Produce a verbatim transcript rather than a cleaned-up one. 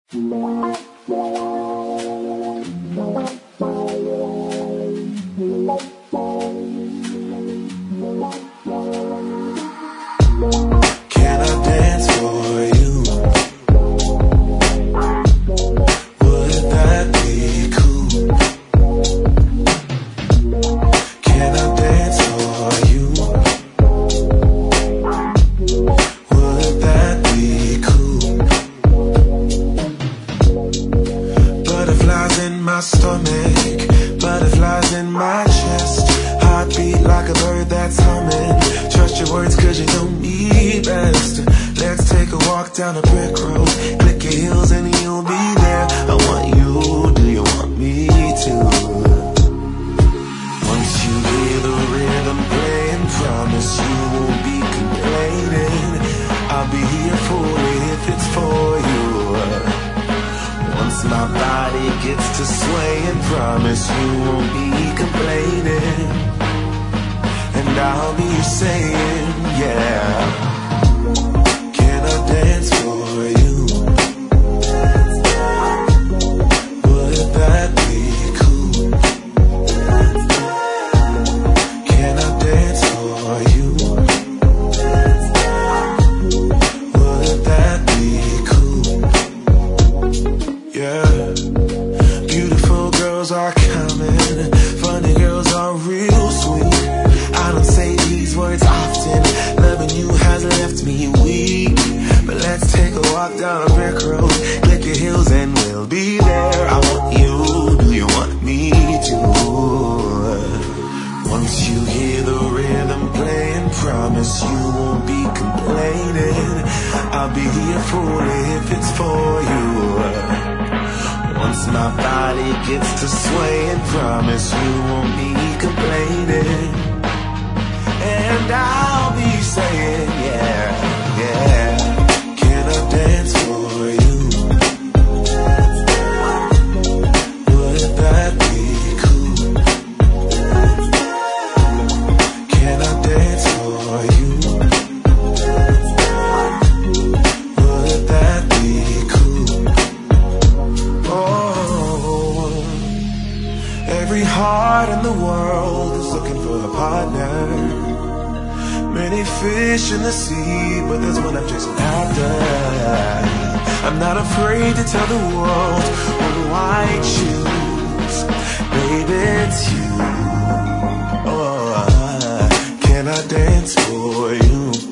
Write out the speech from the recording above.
Can I dance for you? Would that be cool? Can I dance for you? Would that be cool? Butterflies in my stomach, butterflies in my chest, heartbeat like a bird that's humming. Trust your words cause you know me best. Let's take a walk down a brick road, click your heels and you'll be there. I want you, do you want me to? Once you hear the rhythm playing, promise you won't be complaining. I'll be here for it if it's for you. Once my body gets to swaying, promise you won't be complaining. And I'll be saying, yeah. Can I dance for you? Would that be cool? Can I dance for you? Would that be cool? Yeah. Beautiful girls are coming, funny girls are real sweet. I don't say these words often, loving you has left me weak. But let's take a walk down a brick road, click your heels and we'll be there. I want you, do you want me to? Once you hear the rhythm playing, promise you won't be complaining. I'll be here for it if it's for you. Once my body gets to swaying, promise you won't be complaining. And I'll be saying, yeah, yeah. Can I dance for you? Would that be cool? Can I dance for you? Would that be cool? Oh, every heart in the world is looking for a partner. Many fish in the sea, but there's one I'm chasing after. I'm not afraid to tell the world who I choose. Baby, it's you. Oh, can I dance for you?